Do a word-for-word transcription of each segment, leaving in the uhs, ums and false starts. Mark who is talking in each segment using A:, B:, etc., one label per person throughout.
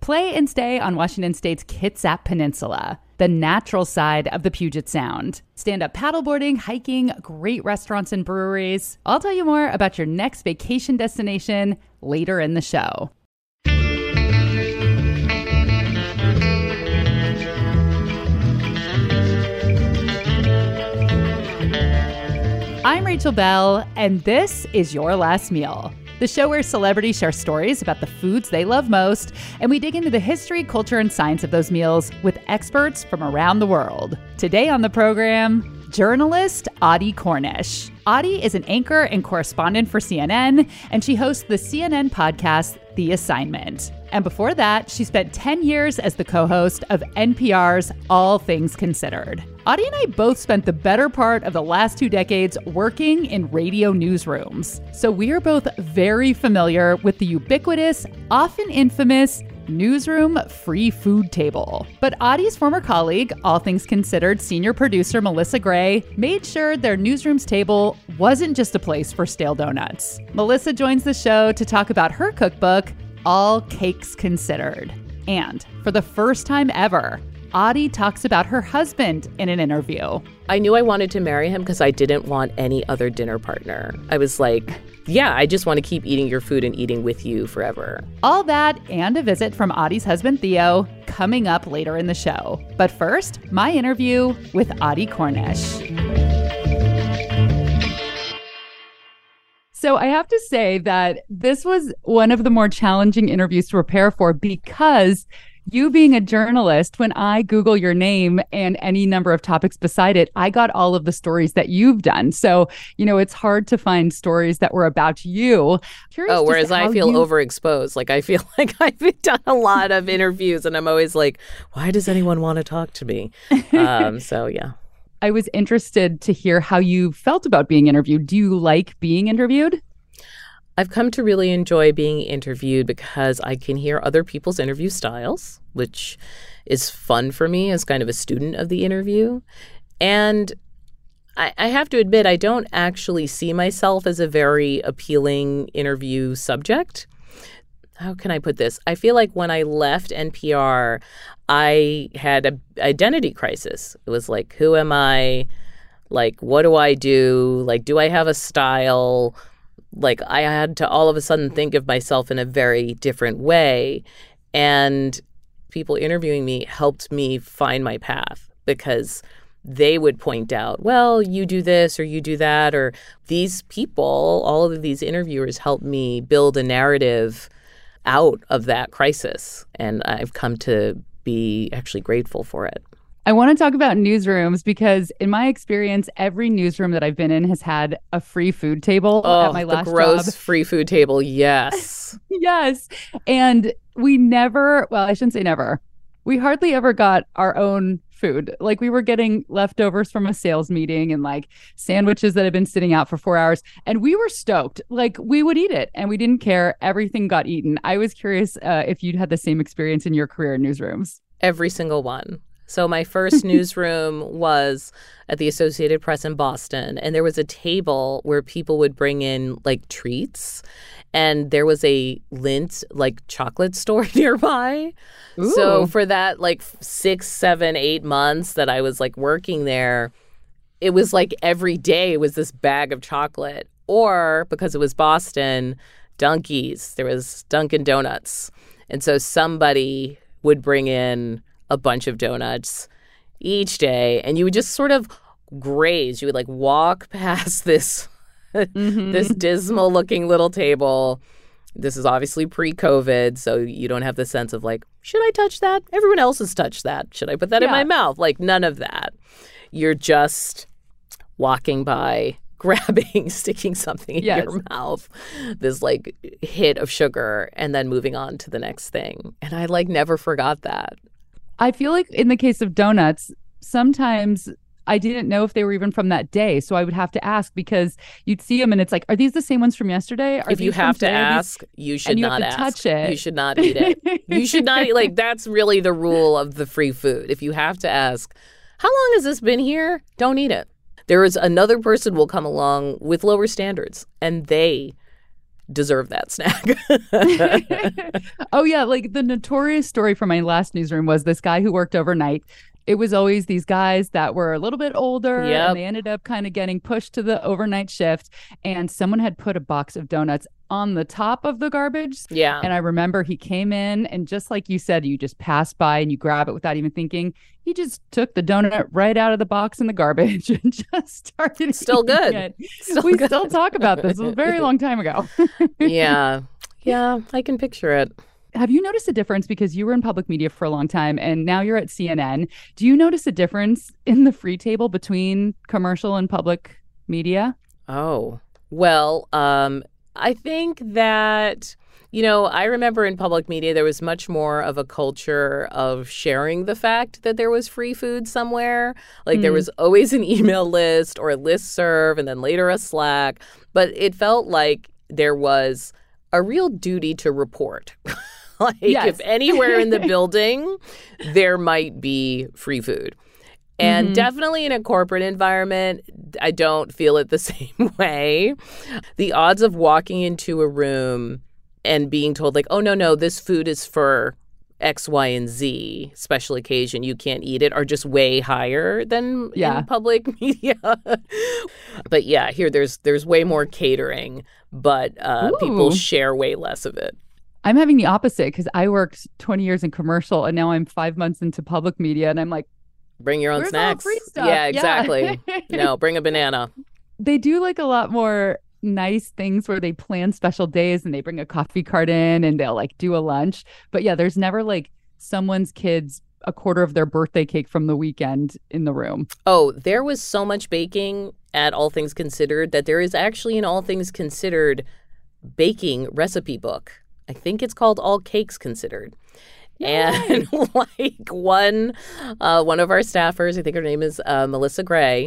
A: Play and stay on Washington State's Kitsap Peninsula, the natural side of the Puget Sound. Stand-up paddleboarding, hiking, great restaurants and breweries. I'll tell you more about your next vacation destination later in the show. I'm Rachel Bell, and this is Your Last Meal, the show where celebrities share stories about the foods they love most, and we dig into the history, culture, and science of those meals with experts from around the world. Today on the program, journalist Audie Cornish. Audie is an anchor and correspondent for C N N, and she hosts the C N N podcast, The Assignment. And before that, she spent ten years as the co-host of N P R's All Things Considered. Audie and I both spent the better part of the last two decades working in radio newsrooms. So we are both very familiar with the ubiquitous, often infamous, newsroom free food table. But Audie's former colleague, All Things Considered senior producer Melissa Gray, made sure their newsroom's table wasn't just a place for stale donuts. Melissa joins the show to talk about her cookbook, All Cakes Considered. And for the first time ever, Audie talks about her husband in an interview.
B: I knew I wanted to marry him because I didn't want any other dinner partner. I was like, yeah, I just want to keep eating your food and eating with you forever.
A: All that and a visit from Audie's husband, Theo, coming up later in the show. But first, my interview with Audie Cornish. So I have to say that this was one of the more challenging interviews to prepare for because you being a journalist, when I Google your name and any number of topics beside it, I got all of the stories that you've done. So, you know, it's hard to find stories that were about you. Curious
B: oh, whereas I feel
A: you...
B: overexposed. Like, I feel like I've done a lot of interviews and I'm always like, why does anyone want to talk to me? Um, so, yeah.
A: I was interested to hear how you felt about being interviewed. Do you like being interviewed?
B: I've come to really enjoy being interviewed because I can hear other people's interview styles, which is fun for me as kind of a student of the interview. And I, I have to admit, I don't actually see myself as a very appealing interview subject. How can I put this? I feel like when I left N P R, I had an identity crisis. It was like, who am I? Like, what do I do? Like, do I have a style? Like, I had to all of a sudden think of myself in a very different way. And people interviewing me helped me find my path because they would point out, well, you do this or you do that. Or these people, all of these interviewers helped me build a narrative out of that crisis. And I've come to be actually grateful for it.
A: I want to talk about newsrooms because in my experience, every newsroom that I've been in has had a free food table
B: oh,
A: at my last
B: the gross
A: job.
B: Free food table, yes.
A: Yes. And we never, well, I shouldn't say never. We hardly ever got our own food. Like, we were getting leftovers from a sales meeting and like sandwiches that had been sitting out for four hours. And we were stoked. Like, we would eat it and we didn't care. Everything got eaten. I was curious uh, if you'd had the same experience in your career in newsrooms.
B: Every single one. So my first newsroom was at the Associated Press in Boston, and there was a table where people would bring in like treats, and there was a Lindt like chocolate store nearby.
A: Ooh.
B: So for that like six, seven, eight months that I was like working there, it was like every day was this bag of chocolate. Or because it was Boston, Dunkies, there was Dunkin' Donuts. And so somebody would bring in a bunch of donuts each day, and you would just sort of graze. You would like walk past this mm-hmm. this dismal looking little table. This is obviously pre-COVID, so you don't have the sense of like, should I touch that? Everyone else has touched that. Should I put that
A: yeah.
B: in my mouth? Like, none of that. You're just walking by, grabbing, sticking something in
A: yes.
B: your mouth, this like hit of sugar, and then moving on to the next thing. And I like never forgot that.
A: I feel like in the case of donuts, sometimes I didn't know if they were even from that day. So I would have to ask because you'd see them and it's like, are these the same ones from yesterday? Are
B: if you have to
A: today?
B: ask, you should
A: you
B: not
A: have to
B: ask.
A: touch it.
B: You should not eat it. You should not eat. Like, that's really the rule of the free food. If you have to ask, how long has this been here? Don't eat it. There is another person will come along with lower standards, and they deserve that snack.
A: Oh, yeah. Like the notorious story from my last newsroom was this guy who worked overnight. It was always these guys that were a little bit older
B: Yep.
A: and they ended up kind of getting pushed to the overnight shift. And someone had put a box of donuts on the top of the garbage.
B: Yeah.
A: And I remember he came in and just like you said, you just pass by and you grab it without even thinking. He just took the donut right out of the box in the garbage and just started
B: Still
A: eating
B: good.
A: it.
B: Still
A: we
B: good.
A: still talk about this. It was a very long time ago.
B: Yeah. Yeah, I can picture it.
A: Have you noticed a difference because you were in public media for a long time and now you're at C N N? Do you notice a difference in the free table between commercial and public media?
B: Oh, well, um, I think that, you know, I remember in public media, there was much more of a culture of sharing the fact that there was free food somewhere. Like mm. there was always an email list or a listserv and then later a Slack. But it felt like there was a real duty to report. Like yes. if anywhere in the building, there might be free food. And mm-hmm. definitely in a corporate environment, I don't feel it the same way. The odds of walking into a room and being told like, oh, no, no, this food is for X, Y, and Z, special occasion, you can't eat it, are just way higher than yeah. in public media. But yeah, here there's there's way more catering, but uh, people share way less of it.
A: I'm having the opposite because I worked twenty years in commercial and now I'm five months into public media and I'm like,
B: bring your own
A: where's
B: snacks.
A: All free stuff?
B: Yeah, exactly. Yeah. No, bring a banana.
A: They do like a lot more nice things where they plan special days and they bring a coffee cart in and they'll like do a lunch. But yeah, there's never like someone's kids a quarter of their birthday cake from the weekend in the room.
B: Oh, there was so much baking at All Things Considered that there is actually an All Things Considered baking recipe book. I think it's called All Cakes Considered. No and like one uh, one of our staffers, I think her name is uh, Melissa Gray,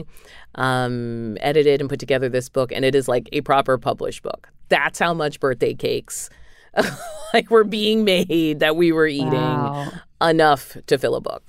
B: um, edited and put together this book. And it is like a proper published book. That's how much birthday cakes like were being made that we were eating wow. enough to fill a book.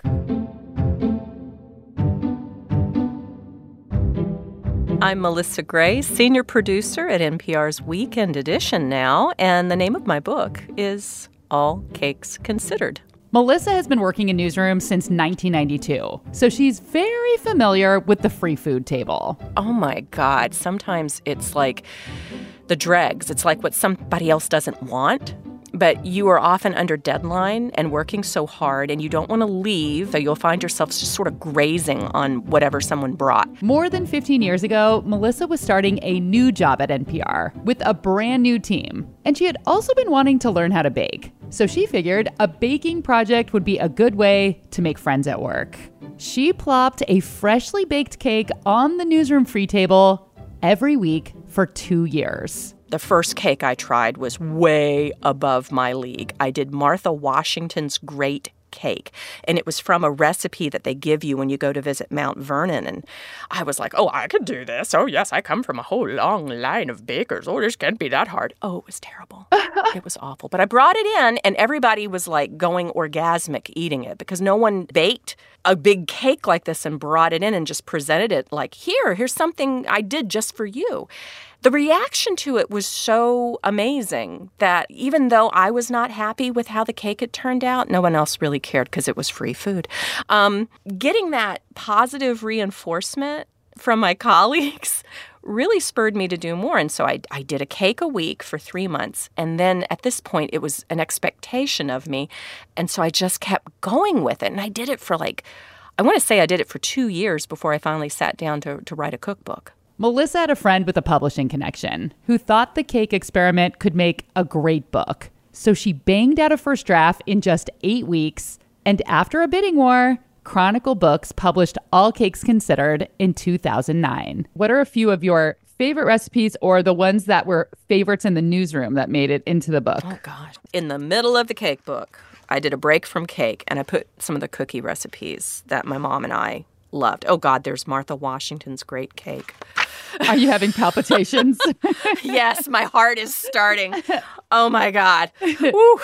C: I'm Melissa Gray, senior producer at N P R's Weekend Edition now, and the name of my book is All Cakes Considered.
A: Melissa has been working in newsrooms since nineteen ninety-two, so she's very familiar with the free food table.
C: Oh my God, sometimes it's like the dregs. It's like what somebody else doesn't want. But you are often under deadline and working so hard and you don't want to leave, so you'll find yourself just sort of grazing on whatever someone brought.
A: More than fifteen years ago, Melissa was starting a new job at N P R with a brand new team. And she had also been wanting to learn how to bake. So she figured a baking project would be a good way to make friends at work. She plopped a freshly baked cake on the newsroom free table every week for two years.
C: The first cake I tried was way above my league. I did Martha Washington's Great Cake, and it was from a recipe that they give you when you go to visit Mount Vernon. And I was like, oh, I could do this. Oh, yes, I come from a whole long line of bakers. Oh, this can't be that hard. Oh, it was terrible. It was awful. But I brought it in, and everybody was like going orgasmic eating it because no one baked a big cake like this and brought it in and just presented it like, here, here's something I did just for you. The reaction to it was so amazing that even though I was not happy with how the cake had turned out, no one else really cared because it was free food. Um, getting that positive reinforcement from my colleagues really spurred me to do more. And so I, I did a cake a week for three months. And then at this point, it was an expectation of me. And so I just kept going with it. And I did it for like, I want to say I did it for two years before I finally sat down to, to write a cookbook.
A: Melissa had a friend with a publishing connection who thought the cake experiment could make a great book. So she banged out a first draft in just eight weeks. And after a bidding war, Chronicle Books published All Cakes Considered in two thousand nine. What are a few of your favorite recipes or the ones that were favorites in the newsroom that made it into the book?
C: Oh, gosh. In the middle of the cake book, I did a break from cake and I put some of the cookie recipes that my mom and I loved. Oh, God, there's Martha Washington's Great Cake.
A: Are you having palpitations?
C: Yes, my heart is starting. Oh, my God. Woo.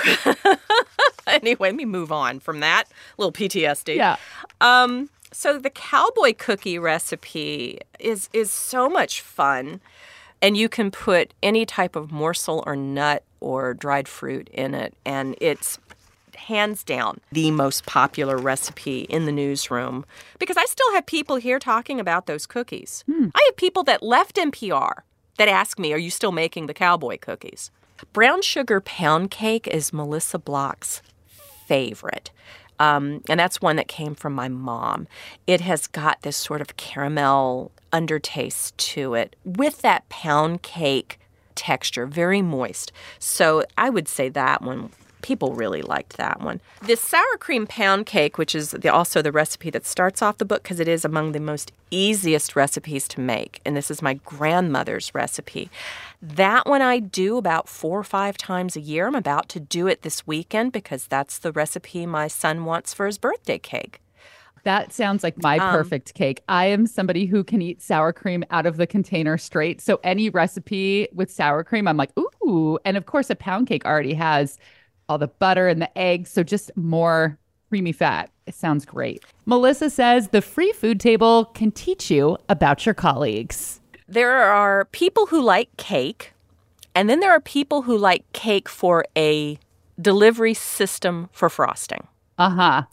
C: Anyway, let me move on from that. A little P T S D.
A: Yeah.
C: Um, so the cowboy cookie recipe is is so much fun And you can put any type of morsel or nut or dried fruit in it, and it's hands down the most popular recipe in the newsroom, because I still have people here talking about those cookies. Hmm. I have people that left N P R that ask me, are you still making the cowboy cookies? Brown sugar pound cake is Melissa Block's favorite. Um, and that's one that came from my mom. It has got this sort of caramel undertaste to it with that pound cake texture, very moist. So I would say that one, people really liked that one. This sour cream pound cake, which is the, also the recipe that starts off the book, because it is among the most easiest recipes to make, and this is my grandmother's recipe. That one I do about four or five times a year. I'm about to do it this weekend because that's the recipe my son wants for his birthday cake.
A: That sounds like my
C: Um,
A: perfect cake. I am somebody who can eat sour cream out of the container straight. So any recipe with sour cream, I'm like, ooh. And of course, a pound cake already has all the butter and the eggs. So just more creamy fat. It sounds great. Melissa says the free food table can teach you about your colleagues.
C: There are people who like cake, and then there are people who like cake for a delivery system for frosting.
A: Uh-huh.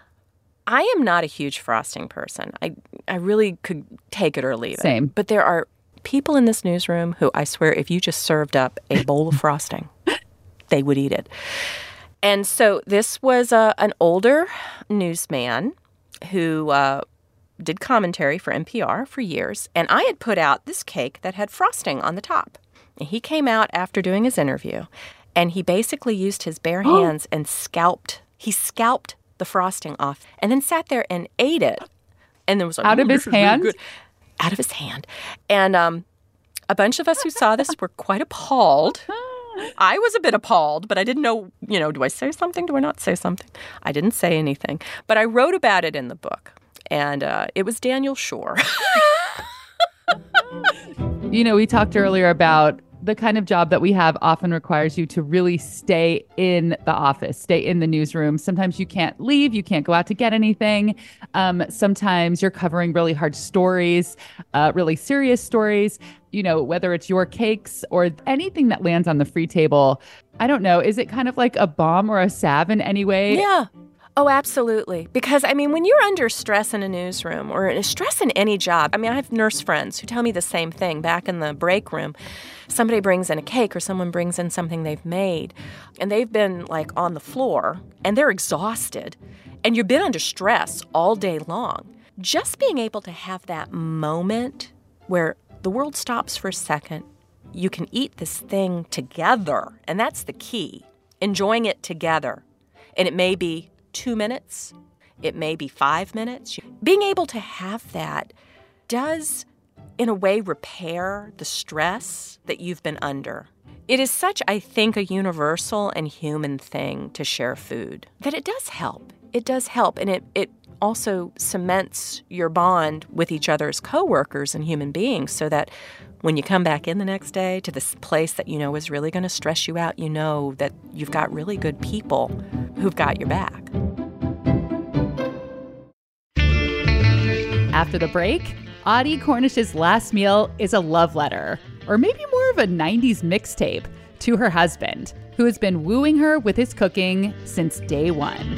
C: I am not a huge frosting person. I, I really could take it or leave it.
A: Same.
C: But there are people in this newsroom who I swear if you just served up a bowl of frosting, they would eat it. And so this was a, an older newsman who uh, did commentary for N P R for years. And I had put out this cake that had frosting on the top. And he came out after doing his interview, and he basically used his bare hands and scalped. He scalped the frosting off and then sat there and ate it. And then was like,
A: out of his hand?
C: Really out of his hand. And um, a bunch of us who saw this were quite appalled. I was a bit appalled, but I didn't know, you know, do I say something? Do I not say something? I didn't say anything. But I wrote about it in the book. And uh, it was Daniel Schorr.
A: You know, we talked earlier about the kind of job that we have often requires you to really stay in the office, stay in the newsroom. Sometimes you can't leave. You can't go out to get anything. Um, sometimes you're covering really hard stories, uh, really serious stories, you know, whether it's your cakes or anything that lands on the free table. I don't know. Is it kind of like a bomb or a salve in any way?
C: Yeah. Oh, absolutely. Because, I mean, when you're under stress in a newsroom or stress in any job, I mean, I have nurse friends who tell me the same thing. Back in the break room, somebody brings in a cake or someone brings in something they've made, and they've been, like, on the floor, and they're exhausted, and you've been under stress all day long. Just being able to have that moment where the world stops for a second, you can eat this thing together, and that's the key, enjoying it together. And it may be two minutes, it may be five minutes. Being able to have that does, in a way, repair the stress that you've been under. It is such, I think, a universal and human thing to share food that it does help. It does help, and it, it also cements your bond with each other as coworkers and human beings so that when you come back in the next day to this place that you know is really going to stress you out, you know that you've got really good people who've got your back.
A: After the break, Audie Cornish's last meal is a love letter, or maybe more of a nineties mixtape, to her husband, who has been wooing her with his cooking since day one.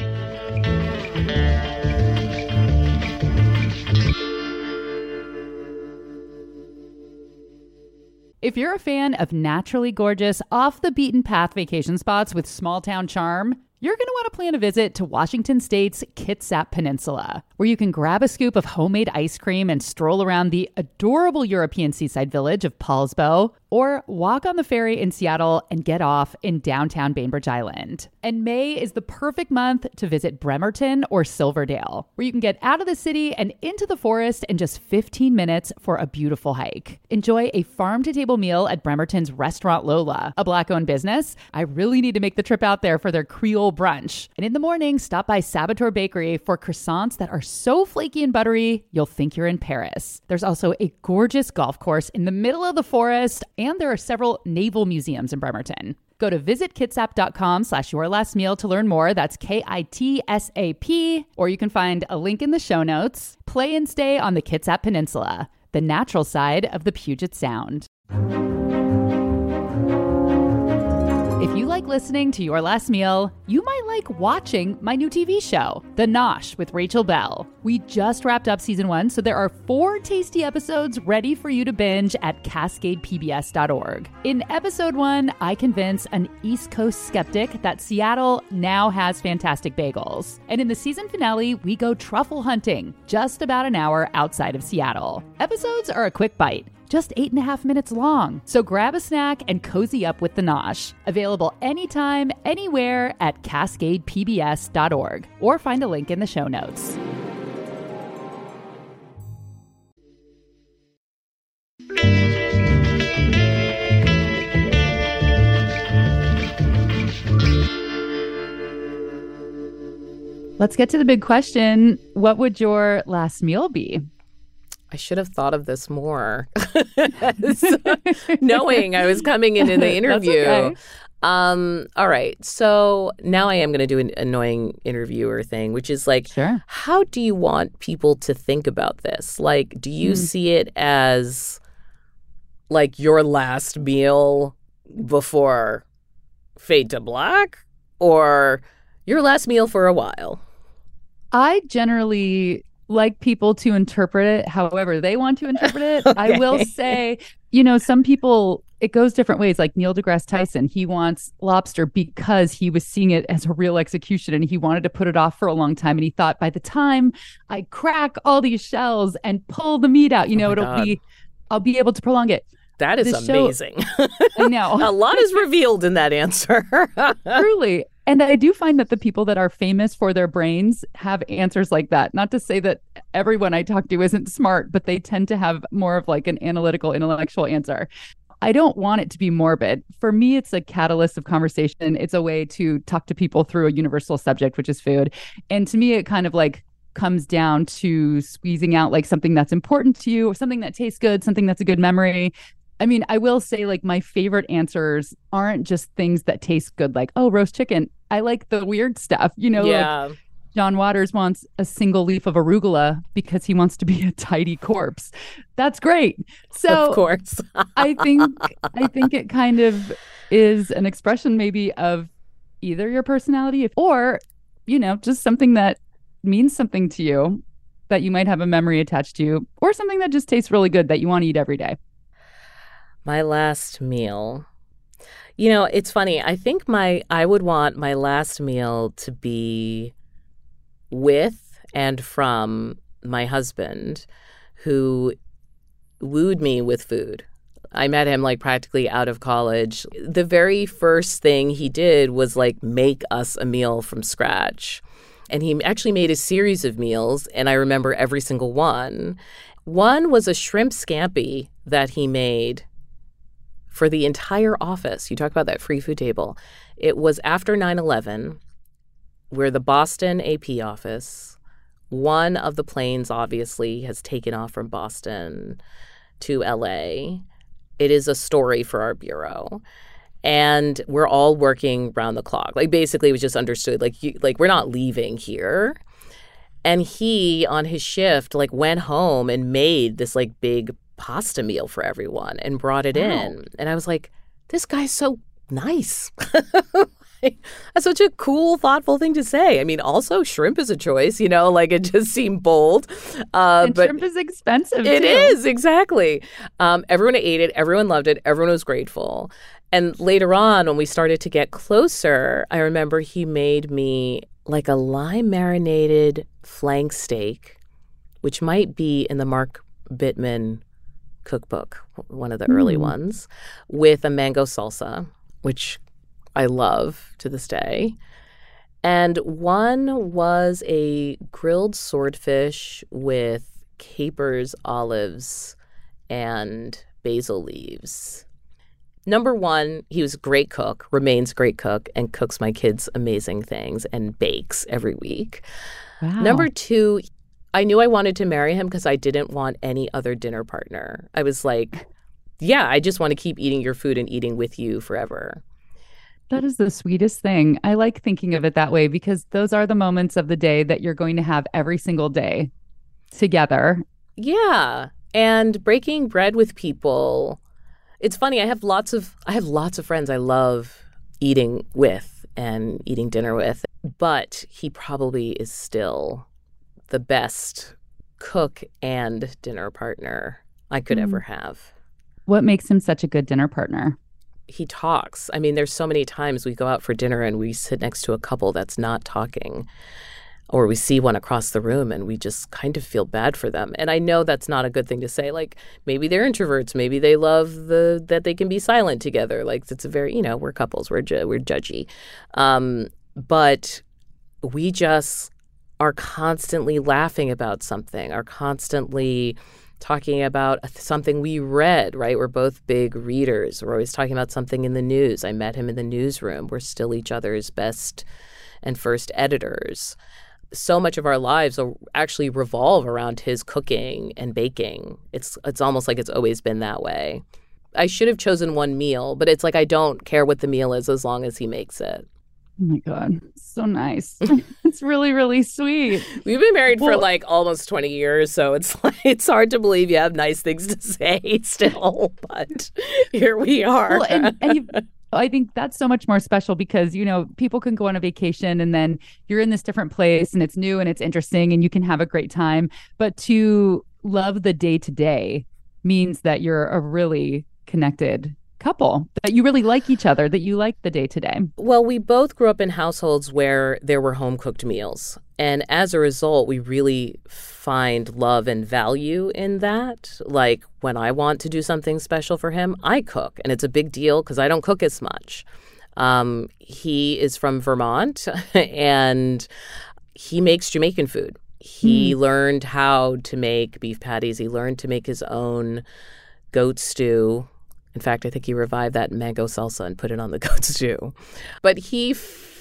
A: If you're a fan of naturally gorgeous, off-the-beaten-path vacation spots with small-town charm, you're going to want to plan a visit to Washington State's Kitsap Peninsula, where you can grab a scoop of homemade ice cream and stroll around the adorable European seaside village of Paulsbo, or walk on the ferry in Seattle and get off in downtown Bainbridge Island. And May is the perfect month to visit Bremerton or Silverdale, where you can get out of the city and into the forest in just fifteen minutes for a beautiful hike. Enjoy a farm-to-table meal at Bremerton's Restaurant Lola, a Black-owned business. I really need to make the trip out there for their Creole brunch. And in the morning, stop by Saboteur Bakery for croissants that are so flaky and buttery, you'll think you're in Paris. There's also a gorgeous golf course in the middle of the forest, and there are several naval museums in Bremerton. Go to visitkitsap.com slash your last meal to learn more. That's K I T S A P, or you can find a link in the show notes. Play and stay on the Kitsap Peninsula, the natural side of the Puget Sound. If you like listening to Your Last Meal, you might like watching my new T V show, The Nosh with Rachel Bell. We just wrapped up season one, so there are four tasty episodes ready for you to binge at cascade p b s dot org. In episode one, I convince an East Coast skeptic that Seattle now has fantastic bagels. And in the season finale, we go truffle hunting, just about an hour outside of Seattle. Episodes are a quick bite, just eight and a half minutes long. So grab a snack and cozy up with The Nosh. Available anytime, anywhere at cascade p b s dot org or find a link in the show notes. Let's get to the big question. What would your last meal be?
B: I should have thought of this more, knowing I was coming into the interview.
A: That's okay.
B: Um, all right. So now I am going to do an annoying interviewer thing, which is like,
A: Sure.
B: How do you want people to think about this? Like, do you mm. see it as like your last meal before fade to black, or your last meal for a while?
A: I generally like people to interpret it however they want to interpret it. Okay. I will say, you know, some people, it goes different ways. Like Neil deGrasse Tyson, he wants lobster because he was seeing it as a real execution and he wanted to put it off for a long time. And he thought, by the time I crack all these shells and pull the meat out, you know,
B: oh
A: it'll
B: God.
A: be, I'll be able to prolong it.
B: That is
A: the
B: amazing.
A: Show, I know.
B: A lot is revealed in that answer.
A: Truly. And I do find that the people that are famous for their brains have answers like that. Not to say that everyone I talk to isn't smart, but they tend to have more of like an analytical, intellectual answer. I don't want it to be morbid. For me, it's a catalyst of conversation. It's a way to talk to people through a universal subject, which is food. And to me, it kind of like comes down to squeezing out like something that's important to you, or something that tastes good, something that's a good memory. I mean, I will say like my favorite answers aren't just things that taste good, like, oh, roast chicken. I like the weird stuff, you know,
B: yeah.
A: like John Waters wants a single leaf of arugula because he wants to be a tidy corpse. That's great. So
B: of course,
A: I think I think it kind of is an expression maybe of either your personality or, you know, just something that means something to you that you might have a memory attached to, or something that just tastes really good that you want to eat every day.
B: My last meal. You know, it's funny. I think my I would want my last meal to be with and from my husband, who wooed me with food. I met him like practically out of college. The very first thing he did was like make us a meal from scratch. And he actually made a series of meals, and I remember every single one. One was a shrimp scampi that he made for the entire office. You talk about that free food table. It was after nine eleven, where the Boston A P office, one of the planes obviously has taken off from Boston to L A. It is a story for our bureau. And we're all working round the clock. Like basically it was just understood, like, you, like we're not leaving here. And he, on his shift, like went home and made this like big pasta meal for everyone and brought it wow. in. And I was like, this guy's so nice. That's such a cool, thoughtful thing to say. I mean, also shrimp is a choice, you know, like it just seemed bold.
A: Uh, and but shrimp is expensive,
B: It
A: too.
B: is, exactly. Um, everyone ate it. Everyone loved it. Everyone was grateful. And later on, when we started to get closer, I remember he made me like a lime marinated flank steak, which might be in the Mark Bittman cookbook, one of the mm. early ones, with a mango salsa, which I love to this day. And one was a grilled swordfish with capers, olives, and basil leaves. Number one, he was a great cook, remains a great cook, and cooks my kids amazing things and bakes every week.
A: Wow.
B: Number two, I knew I wanted to marry him because I didn't want any other dinner partner. I was like, yeah, I just want to keep eating your food and eating with you forever.
A: That is the sweetest thing. I like thinking of it that way because those are the moments of the day that you're going to have every single day together.
B: Yeah. And breaking bread with people It's funny. I have lots of I have lots of friends I love eating with and eating dinner with, but he probably is still the best cook and dinner partner I could mm. ever have.
A: What makes him such a good dinner partner?
B: He talks. I mean, there's so many times we go out for dinner and we sit next to a couple that's not talking, or we see one across the room and we just kind of feel bad for them. And I know that's not a good thing to say. Like, maybe they're introverts. Maybe they love the that they can be silent together. Like, it's a very, you know, we're couples. We're ju- we're judgy. Um, but we just are constantly laughing about something, are constantly talking about something we read, right? We're both big readers. We're always talking about something in the news. I met him in the newsroom. We're still each other's best and first editors. So much of our lives actually revolve around his cooking and baking. It's it's almost like it's always been that way. I should have chosen one meal, but it's like I don't care what the meal is as long as he makes it.
A: Oh my God. So nice. It's really, really sweet.
B: We've been married well, for like almost twenty years, so it's like, it's hard to believe you have nice things to say still, but here we are.
A: Well, and, and you, I think that's so much more special because, you know, people can go on a vacation and then you're in this different place and it's new and it's interesting and you can have a great time. But to love the day to day means that you're a really connected couple, that you really like each other, that you like the day to day.
B: Well, we both grew up in households where there were home cooked meals. And as a result, we really find love and value in that. Like when I want to do something special for him, I cook. And it's a big deal because I don't cook as much. Um, he is from Vermont and he makes Jamaican food. He mm. learned how to make beef patties. He learned to make his own goat stew. In fact, I think he revived that mango salsa and put it on the goat stew. But he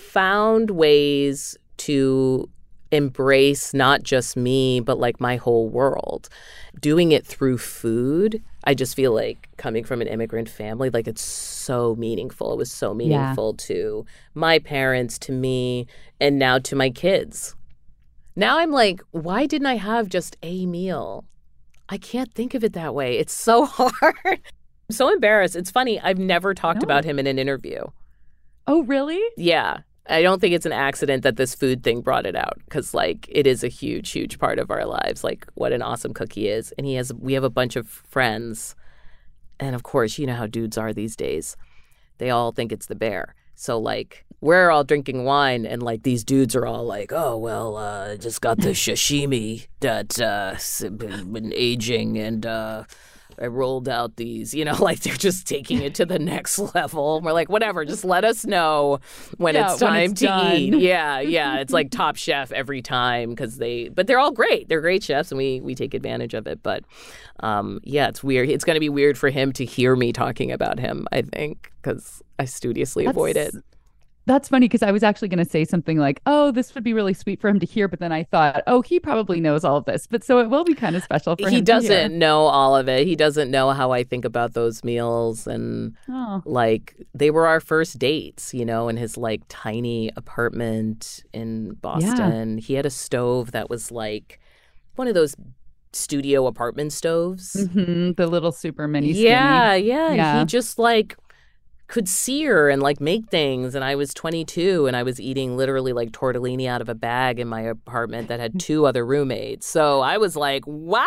B: found ways to embrace not just me, but like my whole world. Doing it through food, I just feel like coming from an immigrant family, like it's so meaningful. It was so meaningful yeah. to my parents, to me, and now to my kids. Now I'm like, why didn't I have just a meal? I can't think of it that way. It's so hard. I'm so embarrassed. It's funny. I've never talked no. about him in an interview.
A: Oh, really?
B: Yeah. I don't think it's an accident that this food thing brought it out because, like, it is a huge, huge part of our lives. Like, what an awesome cook he is. And he has, we have a bunch of friends. And, of course, you know how dudes are these days. They all think it's the bear. So, like, we're all drinking wine and, like, these dudes are all like, oh, well, uh, just got the sashimi that uh, been aging and uh, I rolled out these, you know, like they're just taking it to the next level. We're like, whatever, just let us know when yeah, it's time when it's to done. Eat. Yeah, yeah. It's like Top Chef every time because they, but they're all great. They're great chefs and we, we take advantage of it. But um, yeah, it's weird. It's going to be weird for him to hear me talking about him, I think, because I studiously That's... avoid it.
A: That's funny because I was actually going to say something like, oh, this would be really sweet for him to hear. But then I thought, oh, he probably knows all of this. But so it will be kind of special for him.
B: He doesn't know all of it. He doesn't know how I think about those meals. And
A: oh.
B: like they were our first dates, you know, in his like tiny apartment in Boston. Yeah. He had a stove that was like one of those studio apartment stoves.
A: Mm-hmm. The little super mini.
B: Yeah, yeah. Yeah. He just like could sear and like make things, and I was twenty-two and I was eating literally like tortellini out of a bag in my apartment that had two other roommates. So I was like,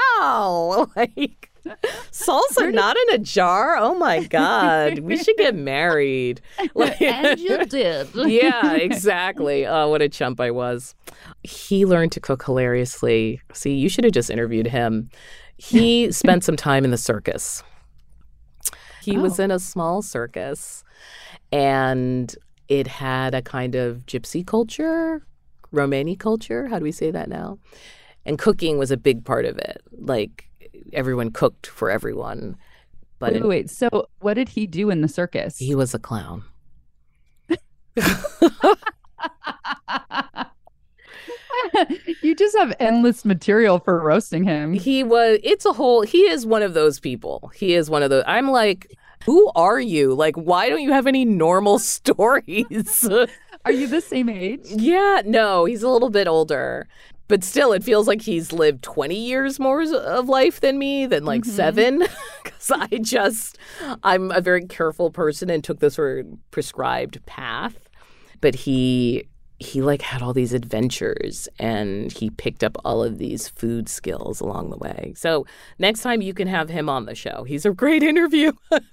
B: wow, like salsa did... not in a jar? Oh my God, we should get married.
A: Like, and you did.
B: Yeah, exactly. Oh, what a chump I was. He learned to cook hilariously. See, you should have just interviewed him. He spent some time in the circus. He oh. was in a small circus, and it had a kind of gypsy culture, Romani culture. How do we say that now? And cooking was a big part of it. Like, everyone cooked for everyone. But
A: wait, in, wait. So what did he do in the circus?
B: He was a clown.
A: You just have endless material for roasting him.
B: He was, it's a whole, he is one of those people. He is one of those, I'm like, who are you? Like, why don't you have any normal stories?
A: Are you the same age?
B: Yeah, no, he's a little bit older. But still, it feels like he's lived twenty years more of life than me, than like mm-hmm. seven. Because I just, I'm a very careful person and took this sort of prescribed path. But he, he like had all these adventures and he picked up all of these food skills along the way. So next time you can have him on the show. He's a great interview.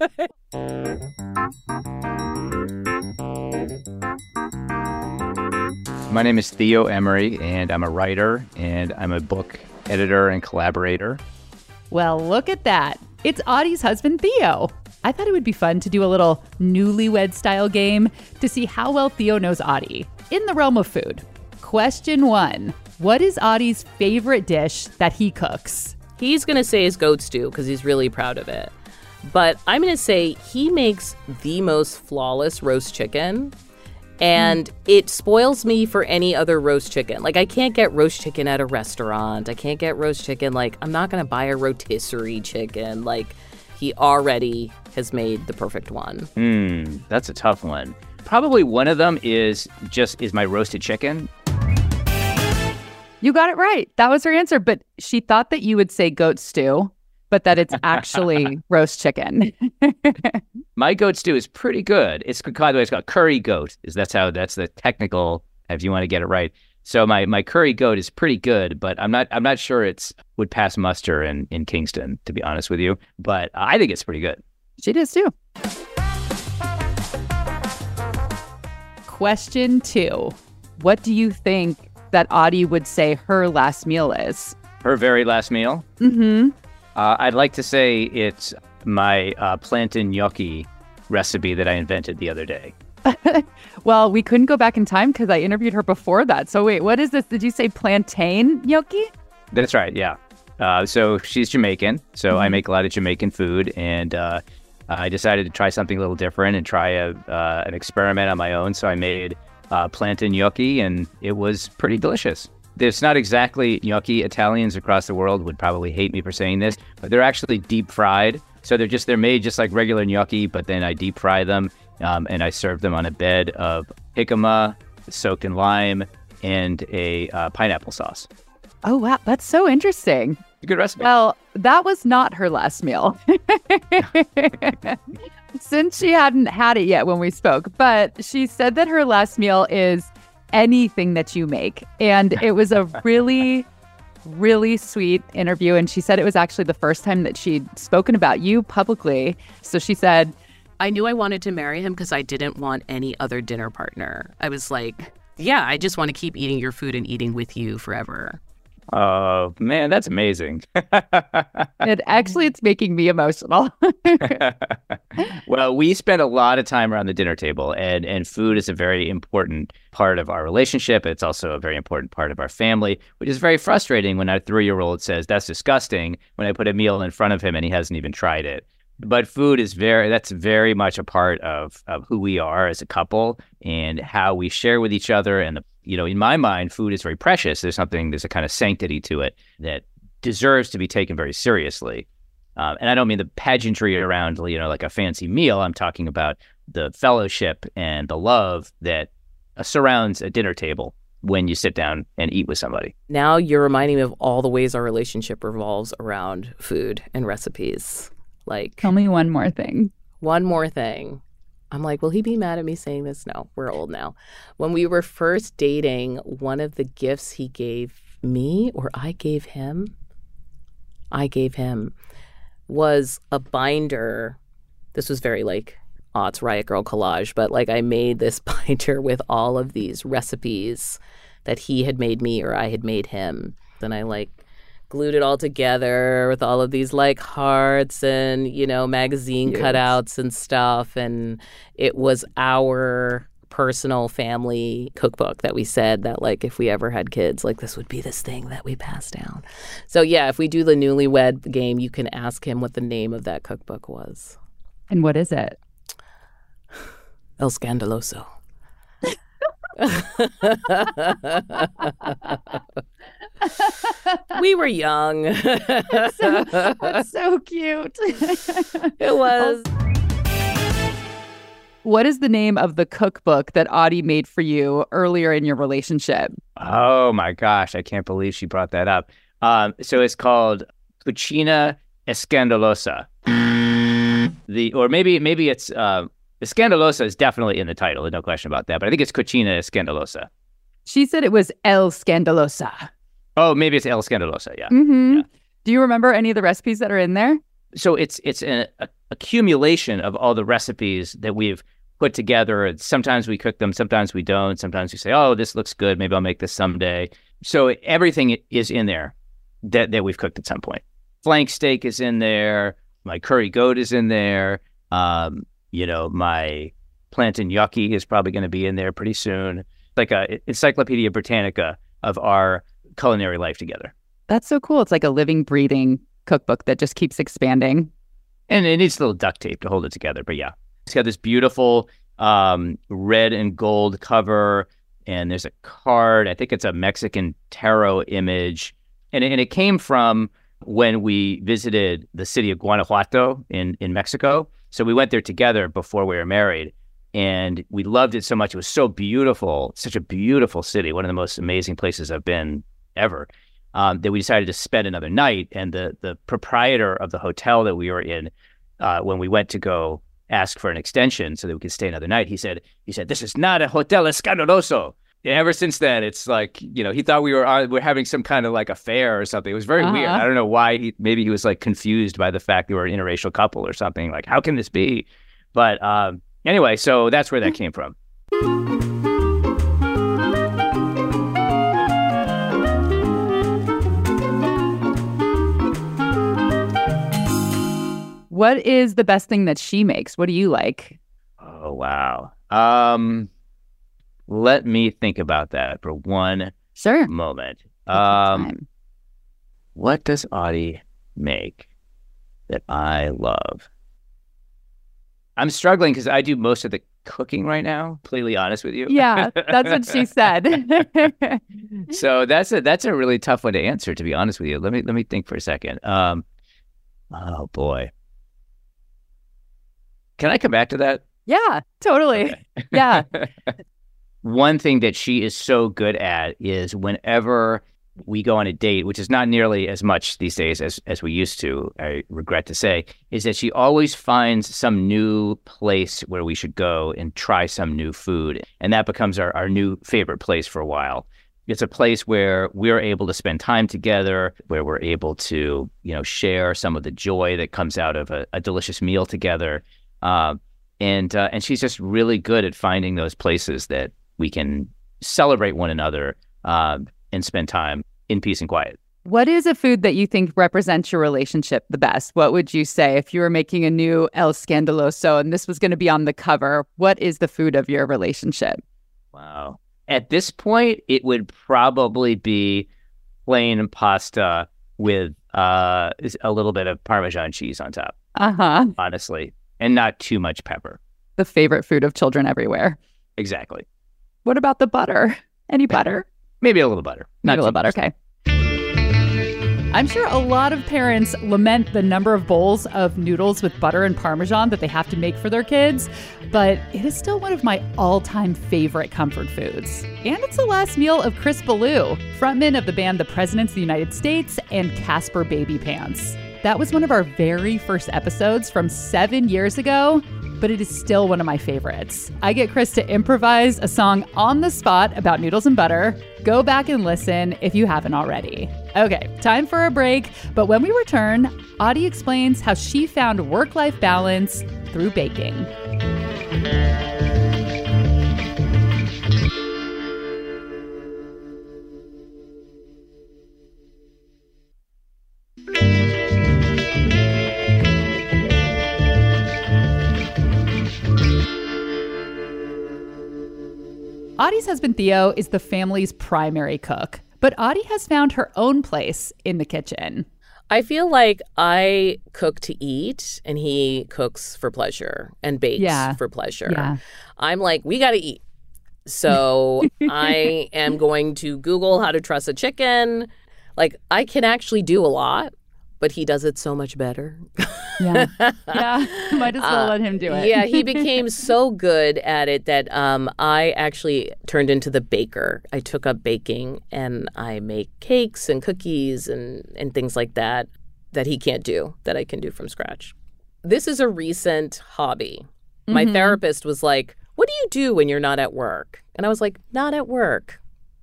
D: My name is Theo Emery, and I'm a writer, and I'm a book editor and collaborator.
A: Well, look at that. It's Audie's husband, Theo. I thought it would be fun to do a little newlywed-style game to see how well Theo knows Audie in the realm of food. Question one. What is Audie's favorite dish that he cooks?
B: He's going to say his goat stew because he's really proud of it. But I'm going to say he makes the most flawless roast chicken. And it spoils me for any other roast chicken. Like, I can't get roast chicken at a restaurant. I can't get roast chicken. Like, I'm not going to buy a rotisserie chicken. Like, he already has made the perfect one.
D: Hmm, that's a tough one. Probably one of them is just is my roasted chicken.
A: You got it right. That was her answer. But she thought that you would say goat stew, but that it's actually roast chicken.
D: My goat stew is pretty good. It's, by the way, it's called curry goat. Is that's how that's the technical, if you want to get it right. So my, my curry goat is pretty good, but I'm not I'm not sure it's would pass muster in, in Kingston, to be honest with you. But I think it's pretty good.
A: She does too. Question two. What do you think that Audie would say her last meal is?
D: Her very last meal?
A: Mm-hmm.
D: Uh, I'd like to say it's my uh, plantain gnocchi recipe that I invented the other day.
A: Well, we couldn't go back in time because I interviewed her before that. So wait, what is this? Did you say plantain gnocchi?
D: That's right, yeah. Uh, so she's Jamaican, so
A: mm-hmm.
D: I make a lot of Jamaican food, and uh, I decided to try something a little different and try a, uh, an experiment on my own. So I made uh, plantain gnocchi, and it was pretty delicious. It's not exactly gnocchi. Italians across the world would probably hate me for saying this, but they're actually deep fried. So they're just they're made just like regular gnocchi, but then I deep fry them um, and I serve them on a bed of jicama soaked in lime and a uh, pineapple sauce.
A: Oh, wow. That's so interesting.
D: It's a good recipe.
A: Well, that was not her last meal. Since she hadn't had it yet when we spoke, but she said that her last meal is anything that you make. And it was a really, really sweet interview. And she said it was actually the first time that she'd spoken about you publicly. So she said,
B: I knew I wanted to marry him because I didn't want any other dinner partner. I was like, yeah, I just want to keep eating your food and eating with you forever.
D: Oh, man, that's amazing.
A: It actually, it's making me emotional.
D: Well, we spend a lot of time around the dinner table, and, and food is a very important part of our relationship. It's also a very important part of our family, which is very frustrating when our three-year-old says, that's disgusting, when I put a meal in front of him and he hasn't even tried it. But food is very, that's very much a part of, of who we are as a couple and how we share with each other. And, the, you know, in my mind, food is very precious. There's something, there's a kind of sanctity to it that deserves to be taken very seriously. Um, and I don't mean the pageantry around, you know, like a fancy meal. I'm talking about the fellowship and the love that uh, surrounds a dinner table when you sit down and eat with somebody.
B: Now you're reminding me of all the ways our relationship revolves around food and recipes. Like,
A: tell me one more thing.
B: One more thing. I'm like, will he be mad at me saying this? No, we're old now. When we were first dating, one of the gifts he gave me, or I gave him, I gave him, was a binder. This was very like aughts Riot Girl collage, but like I made this binder with all of these recipes that he had made me or I had made him. Then I like glued it all together with all of these like hearts and, you know, magazine yes. cutouts and stuff. And it was our personal family cookbook that we said that like if we ever had kids, like this would be this thing that we pass down. So yeah, if we do the newlywed game, you can ask him what the name of that cookbook was.
A: And what is it?
B: El Scandaloso. We were young.
A: It's so, it's so cute.
B: It was.
A: What is the name of the cookbook that Audie made for you earlier in your relationship?
D: Oh my gosh, I can't believe she brought that up. Um, so it's called Cucina Escandalosa. The or maybe maybe it's uh, Escandalosa is definitely in the title. There's no question about that. But I think it's Cucina Escandalosa.
A: She said it was El Scandalosa.
D: Oh, maybe it's El Scandalosa. Yeah.
A: Mm-hmm.
D: yeah.
A: Do you remember any of the recipes that are in there?
D: So it's it's an a, accumulation of all the recipes that we've put together. Sometimes we cook them, sometimes we don't. Sometimes we say, "Oh, this looks good. Maybe I'll make this someday." So everything is in there that that we've cooked at some point. Flank steak is in there. My curry goat is in there. Um, you know, my plantain gnocchi is probably going to be in there pretty soon. Like a Encyclopedia Britannica of our culinary life together.
A: That's so cool. It's like a living, breathing cookbook that just keeps expanding.
D: And it needs a little duct tape to hold it together. But yeah, it's got this beautiful um, red and gold cover. And there's a card. I think it's a Mexican tarot image. And, and it came from when we visited the city of Guanajuato in, in Mexico. So we went there together before we were married. And we loved it so much. It was so beautiful, such a beautiful city, one of the most amazing places I've been ever, um, that we decided to spend another night. And the the proprietor of the hotel that we were in, uh, when we went to go ask for an extension so that we could stay another night, he said, he said, "This is not a hotel escandaloso." And ever since then, it's like, you know, he thought we were uh, we were having some kind of like affair or something. It was very uh-huh. weird. I don't know why. He maybe he was like confused by the fact that we were an interracial couple or something. Like, how can this be? But um, anyway, so that's where that came from.
A: What is the best thing that she makes? What do you like?
D: Oh, wow. Um, let me think about that for one
A: sure.
D: moment. Um, what does Audie make that I love? I'm struggling because I do most of the cooking right now, completely honest with you.
A: Yeah, that's what she said.
D: So that's a that's a really tough one to answer, to be honest with you. Let me let me think for a second. Um, oh boy. Can I come back to that?
A: Yeah, totally. Okay. Yeah.
D: One thing that she is so good at is whenever we go on a date, which is not nearly as much these days as, as we used to, I regret to say, is that she always finds some new place where we should go and try some new food. And that becomes our, our new favorite place for a while. It's a place where we're able to spend time together, where we're able to, you know, share some of the joy that comes out of a, a delicious meal together. Uh, and uh, and she's just really good at finding those places that we can celebrate one another uh, and spend time in peace and quiet.
A: What is a food that you think represents your relationship the best? What would you say if you were making a new El Scandaloso and this was going to be on the cover? What is the food of your relationship?
D: Wow. At this point, it would probably be plain pasta with uh, a little bit of Parmesan cheese on top.
A: Uh-huh.
D: Honestly. And not too much pepper.
A: The favorite food of children everywhere.
D: Exactly.
A: What about the butter? Any butter?
D: Maybe a little butter.
A: Not a little butter, okay. I'm sure a lot of parents lament the number of bowls of noodles with butter and Parmesan that they have to make for their kids, but it is still one of my all-time favorite comfort foods. And it's the last meal of Chris Ballew, frontman of the band The Presidents of the United States and Casper Baby Pants. That was one of our very first episodes from seven years ago, but it is still one of my favorites. I get Chris to improvise a song on the spot about noodles and butter. Go back and listen if you haven't already. Okay, time for a break, but when we return, Audie explains how she found work-life balance through baking. Audie's husband, Theo, is the family's primary cook, but Audie has found her own place in the kitchen.
B: I feel like I cook to eat and he cooks for pleasure and bakes
A: yeah.
B: for pleasure.
A: Yeah.
B: I'm like, we got to eat. So I am going to Google how to truss a chicken. Like, I can actually do a lot, but he does it so much better.
A: Yeah. Yeah. Might as well
B: Uh,
A: let him do it.
B: Yeah, he became so good at it that um, I actually turned into the baker. I took up baking and I make cakes and cookies and, and things like that that he can't do, that I can do from scratch. This is a recent hobby. My
A: Mhm.
B: therapist was like, "What do you do when you're not at work?" And I was like, "Not at work."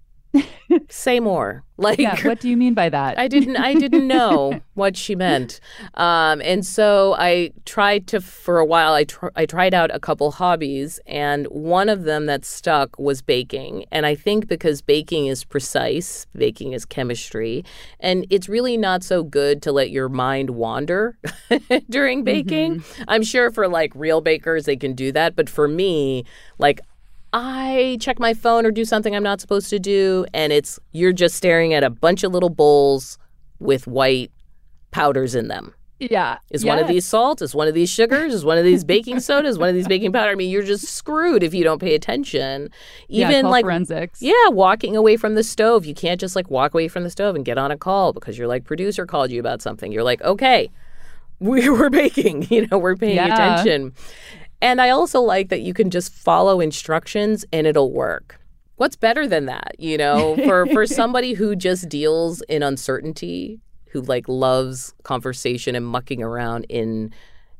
B: Say more. Like,
A: Yeah. What do you mean by that?
B: I didn't I didn't know what she meant. Um, and so I tried to, for a while, I, tr- I tried out a couple hobbies, and one of them that stuck was baking. And I think because baking is precise, baking is chemistry, and it's really not so good to let your mind wander during baking.
A: Mm-hmm.
B: I'm sure for like real bakers, they can do that. But for me, like, I check my phone or do something I'm not supposed to do, and it's you're just staring at a bunch of little bowls with white powders in them.
A: Yeah.
B: Is one of
A: Yes.
B: these salt? Is one of these sugars? Is one of these baking soda? Is one of these baking powder? I mean, you're just screwed if you don't pay attention.
A: Yeah,
B: Even
A: call
B: like
A: forensics.
B: yeah, walking away from the stove. You can't just like walk away from the stove and get on a call because your like producer called you about something. You're like, okay, we were baking. You know, we're paying
A: Yeah.
B: attention. And I also like that you can just follow instructions and it'll work. What's better than that, you know, for, for somebody who just deals in uncertainty, who like loves conversation and mucking around in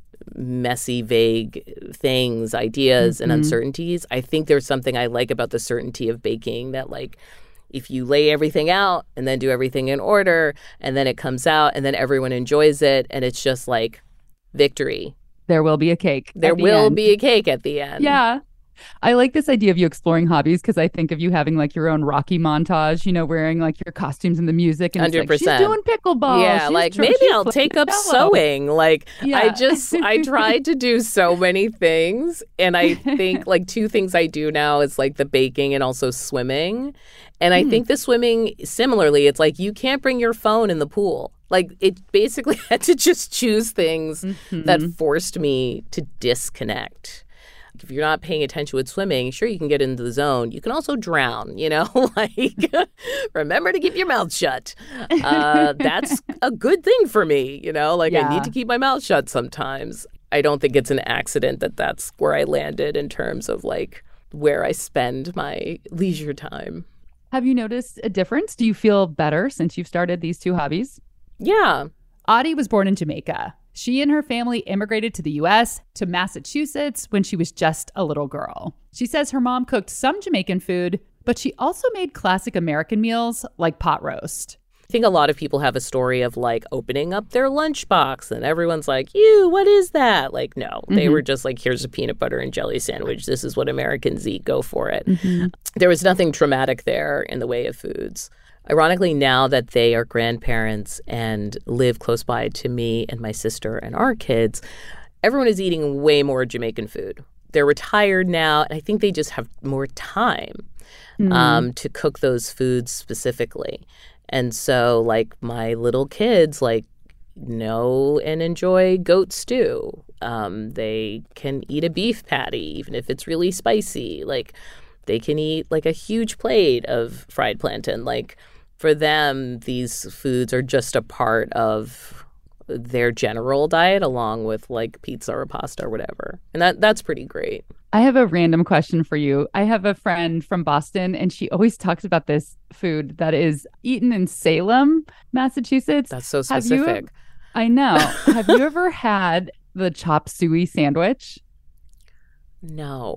B: messy, vague things, ideas,
A: Mm-hmm.
B: and uncertainties. I think there's something I like about the certainty of baking that like if you lay everything out and then do everything in order and then it comes out and then everyone enjoys it and it's just like victory.
A: There will be a cake.
B: There
A: at the
B: will
A: end.
B: be a cake at the end.
A: Yeah. I like this idea of you exploring hobbies because I think of you having like your own Rocky montage, you know, wearing like your costumes and the music. And it's like, she's
B: one hundred
A: doing pickleball.
B: Yeah,
A: she's
B: like
A: tr-
B: maybe
A: she's
B: I'll
A: playing
B: take up
A: cello.
B: sewing. Like I
A: Yeah.
B: just I tried to do so many things, and I think like two things I do now is like the baking and also swimming. And I
A: Hmm.
B: think the swimming similarly, it's like you can't bring your phone in the pool. Like it basically had to just choose things
A: Mhm.
B: that forced me to disconnect. If you're not paying attention with swimming, sure, you can get into the zone. You can also drown, you know, like remember to keep your mouth shut. Uh, that's a good thing for me, you know, like I
A: Yeah.
B: need to keep my mouth shut sometimes. I don't think it's an accident that that's where I landed in terms of like where I spend my leisure time.
A: Have you noticed a difference? Do you feel better since you've started these two hobbies?
B: Yeah.
A: Audie was born in Jamaica. She and her family immigrated to the U S, to Massachusetts, when she was just a little girl. She says her mom cooked some Jamaican food, but she also made classic American meals like pot roast.
B: I think a lot of people have a story of like opening up their lunchbox and everyone's like, ew, what is that? Like, no, they
A: Mhm.
B: were just like, here's a peanut butter and jelly sandwich. This is what Americans eat. Go for it.
A: Mhm.
B: There was nothing traumatic there in the way of foods. Ironically, now that they are grandparents and live close by to me and my sister and our kids, everyone is eating way more Jamaican food. They're retired now, and I think they just have more time
A: Mm.
B: um, to cook those foods specifically. And so, like, my little kids, like, know and enjoy goat stew. Um, they can eat a beef patty, even if it's really spicy. Like, they can eat, like, a huge plate of fried plantain. Like, for them, these foods are just a part of their general diet, along with, like, pizza or pasta or whatever. And that that's pretty great.
A: I have a random question for you. I have a friend from Boston, and she always talks about this food that is eaten in Salem, Massachusetts.
B: That's so
A: Have you-
B: specific.
A: I know. Have you ever had the chop suey sandwich?
B: No.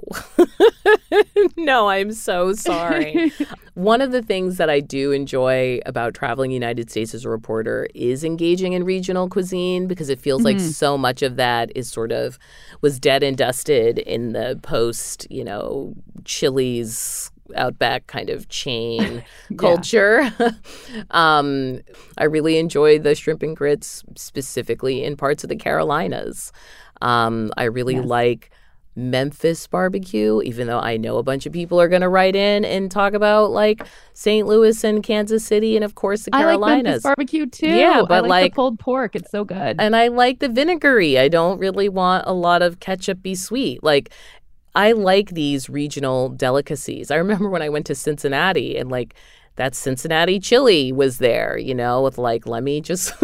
B: No, I'm so sorry. One of the things that I do enjoy about traveling the United States as a reporter is engaging in regional cuisine because it feels like
A: Mhm.
B: so much of that is sort of was dead and dusted in the post, you know, Chili's Outback kind of chain culture. um, I really enjoy the shrimp and grits specifically in parts of the Carolinas. Um, I really
A: Yes.
B: like Memphis barbecue, even though I know a bunch of people are going to write in and talk about like Saint Louis and Kansas City and of course the
A: I like
B: Carolinas.
A: Memphis barbecue too.
B: Yeah,
A: I
B: but
A: like,
B: like-
A: the pulled pork. It's so good.
B: And I like the vinegary. I don't really want a lot of ketchup-y sweet. Like I like these regional delicacies. I remember when I went to Cincinnati and like that Cincinnati chili was there, you know, with like, let me just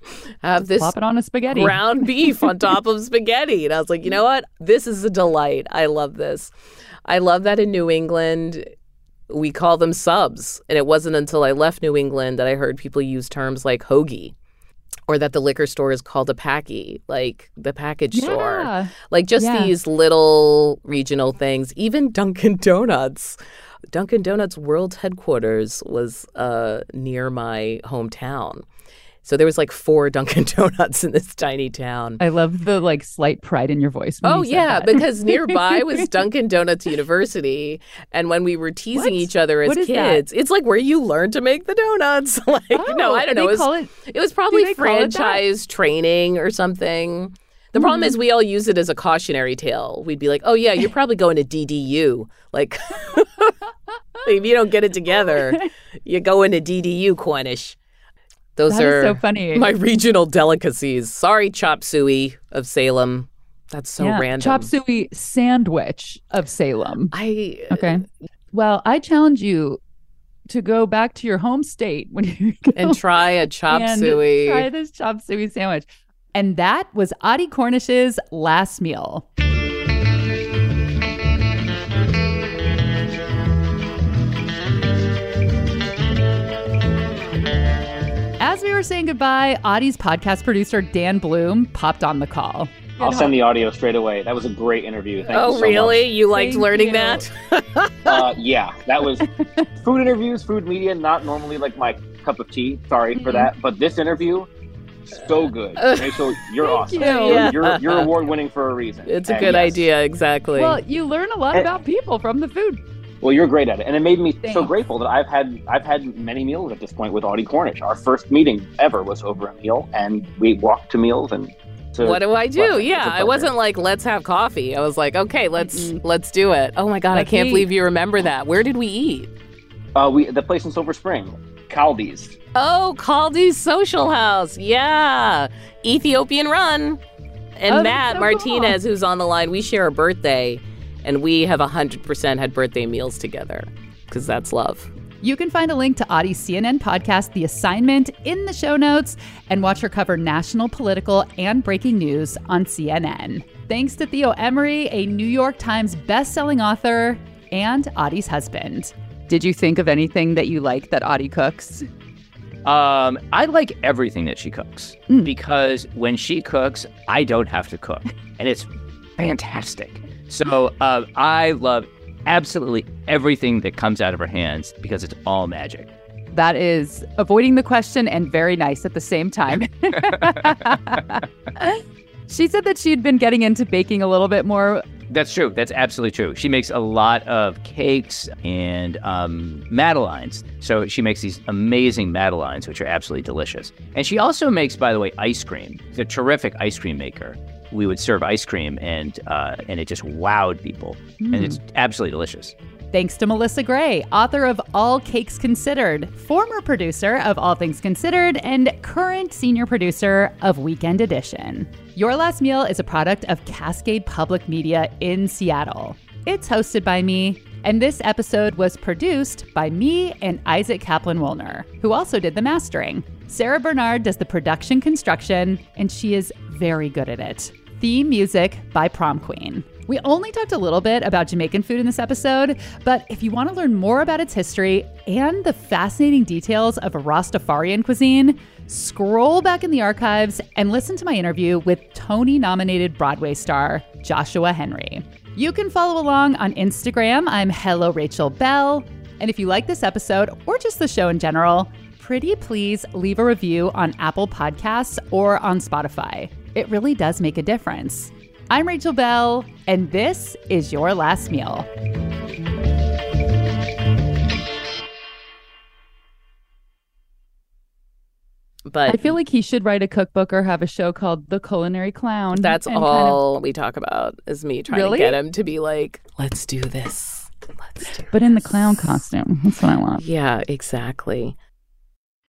B: have this
A: Plop it on a spaghetti.
B: ground beef on top of spaghetti. And I was like, you know what? This is a delight. I love this. I love that in New England, we call them subs. And it wasn't until I left New England that I heard people use terms like hoagie, or that the liquor store is called a packy, like the package
A: Yeah.
B: store. Like just
A: Yeah.
B: these little regional things. Even Dunkin' Donuts. Dunkin' Donuts World Headquarters was uh, near my hometown. So there was like four Dunkin' Donuts in this tiny town.
A: I love the like slight pride in your voice. when
B: Oh,
A: you said
B: yeah,
A: that.
B: because nearby was Dunkin' Donuts University. And when we were teasing
A: What?
B: each other as
A: What is that?
B: kids, it's like where you learn to make the donuts. like,
A: Oh,
B: no, I don't know.
A: They
B: It was,
A: call it,
B: it was probably
A: they call it that?
B: franchise training or something. The problem is we all use it as a cautionary tale. We'd be like, oh, yeah, you're probably going to D D U. Like, if you don't get it together, you go into D D U, Cornish. Those
A: that
B: are
A: is so funny.
B: my regional delicacies. Sorry, chop suey of Salem. That's so
A: Yeah.
B: random.
A: Chop suey sandwich of Salem.
B: I
A: Okay. Well, I challenge you to go back to your home state when you go
B: and try a chop
A: and
B: suey.
A: try this chop suey sandwich. And that was Audie Cornish's last meal. As we were saying goodbye, Audie's podcast producer, Dan Bloom, popped on the call.
E: I'll send the audio straight away. That was a great interview. Thank
B: oh,
E: you so
B: really? You liked
A: Thank
B: learning
A: you.
B: that?
E: much. Uh, yeah, that was food interviews, food media, not normally like my cup of tea. Sorry for that. But this interview, so good. Rachel, you're awesome.
A: you.
E: You're,
B: Yeah.
E: you're, you're award winning for a reason.
B: It's a
E: And
B: good
E: yes.
B: idea, exactly.
A: Well, you learn a lot
E: Eh.
A: about people from the food.
E: Well, you're great at it, and it made me so
A: Thanks.
E: grateful that I've had I've had many meals at this point with Audie Cornish. Our first meeting ever was over a meal, and we walked to meals. And to
B: what do I do?
E: pleasure. It's a
B: Yeah, I
E: pleasure.
B: wasn't like, let's have coffee. I was like, okay, let's let's do it. Oh my God, I
A: Let's
B: can't
A: eat.
B: believe you remember that. Where did we eat?
E: Uh, we the place in Silver Spring, Caldi's.
B: Oh, Caldi's Social House. Yeah. Ethiopian Run. And
A: Oh, that's
B: Matt
A: so
B: Martinez, who's on the line, we share a birthday, and we have one hundred percent had birthday meals together because that's love.
A: You can find a link to Audie's C N N podcast, The Assignment, in the show notes and watch her cover national, political, and breaking news on C N N. Thanks to Theo Emery, a New York Times bestselling author, and Audie's husband. Did you think of anything that you like that Audie cooks?
D: Um, I like everything that she cooks
A: Mm.
D: because when she cooks, I don't have to cook, and it's fantastic. So uh, I love absolutely everything that comes out of her hands because it's all magic.
A: That is avoiding the question and very nice at the same time. She said that she'd been getting into baking a little bit more.
D: That's true. That's absolutely true. She makes a lot of cakes and um, madeleines. So she makes these amazing madeleines, which are absolutely delicious. And she also makes, by the way, ice cream. She's a terrific ice cream maker. We would serve ice cream, and uh, and it just wowed people. And it's absolutely delicious.
A: Thanks to Melissa Gray, author of All Cakes Considered, former producer of All Things Considered, and current senior producer of Weekend Edition. Your Last Meal is a product of Cascade Public Media in Seattle. It's hosted by me, and this episode was produced by me and Isaac Kaplan-Wollner, who also did the mastering. Sarah Bernard does the production construction, and she is very good at it. Theme music by Prom Queen. We only talked a little bit about Jamaican food in this episode, but if you want to learn more about its history and the fascinating details of a Rastafarian cuisine, scroll back in the archives and listen to my interview with Tony-nominated Broadway star Joshua Henry. You can follow along on Instagram. I'm Hello Rachel Bell. And if you like this episode or just the show in general, pretty please leave a review on Apple Podcasts or on Spotify. It really does make a difference. I'm Rachel Bell, and this is Your Last Meal.
B: But
A: I feel like he should write a cookbook or have a show called The Culinary Clown.
B: that's
A: and kind of-
B: all we talk about is me trying
A: Really?
B: to get him to be like, let's do this. Let's do
A: but in the clown costume. That's what I want.
B: Yeah, exactly.